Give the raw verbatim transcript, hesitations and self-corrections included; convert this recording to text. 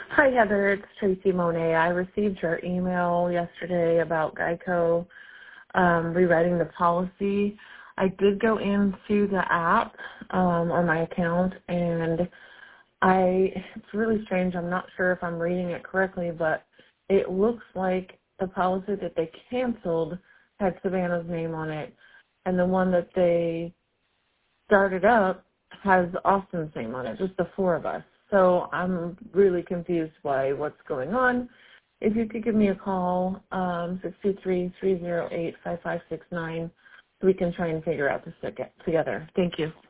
Hi, Heather. It's Tracy Monet. I received your email yesterday about Geico um, rewriting the policy. I did go into the app um, on my account, and I it's really strange. I'm not sure if I'm reading it correctly, but it looks like the policy that they canceled had Savannah's name on it, and the one that they started up has Austin's name on it, just the four of us. So I'm really confused by what's going on. If you could give me a call, um, six two three, three zero eight, five five six nine, so we can try and figure out this together. Thank you.